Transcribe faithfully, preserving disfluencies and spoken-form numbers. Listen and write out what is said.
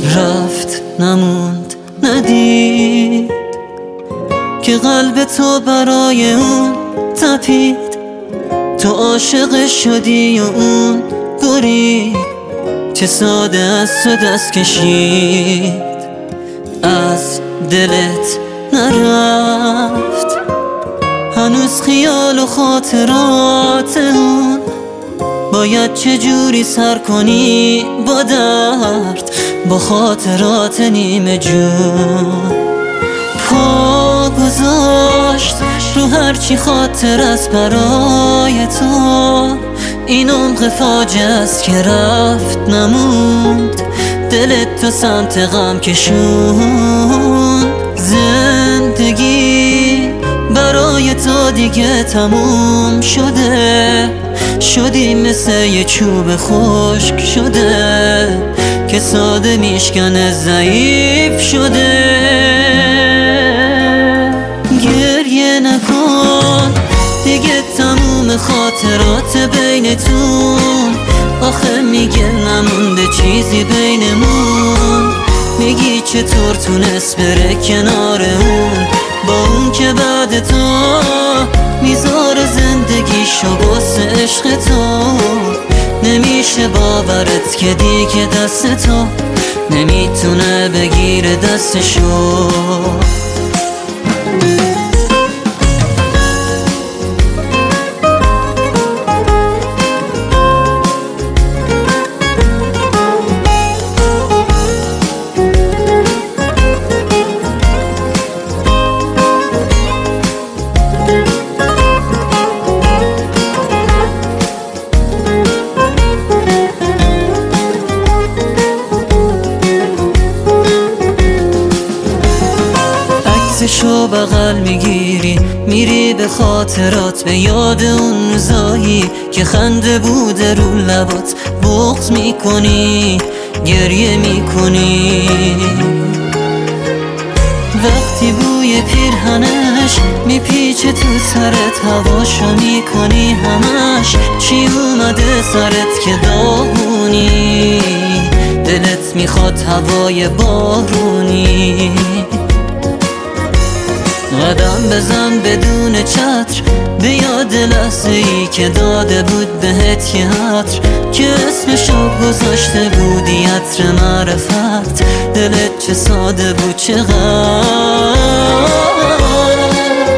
رفت نموند ندید که قلب تو برای اون تپید. تو عاشق شدی و اون برید، چه ساده از تو دست کشید، از دلت نرفت هنوز خیال و خاطرات اون. باید چجوری سر کنی با درد، با خاطرات نیمه جون. پا گذاشت رو هرچی خاطر است برای تو، این عمق فاجعه است که رفت نموند، دلت تو سمت غم کشون. زندگی برای تو دیگه تموم شده، شدی مثل یه چوب خشک شده که ساده میشکنه ضعیف شده. گریه نکن دیگه تموم خاطرات بینتون، آخه میگه نمونده چیزی بینمون. میگی چطور تونست بره کنار اون، با اون که بعد تو میذاره زندگیشو واسه عشق تو. نمیشه باورت که دیگه دست تو نمیتونه بگیره دستشو. عکسشو بغل میگیری میری به خاطرات، به یاد اون روزایی که خنده بوده رو لبات. بغض میکنی گریه میکنی وقتی بوی پیرهنش میپیچه تو سرت، هواشو میکنی همش. چی اومده سرت که داغونی، دلت میخواد هوای بارونی. قدم بزن بدون چتر به یاد لحظه ای که داده بود بهت یه عطر، که اسمشو گذاشته بودی عطر معرفت. دلت چه ساده بود چقدر،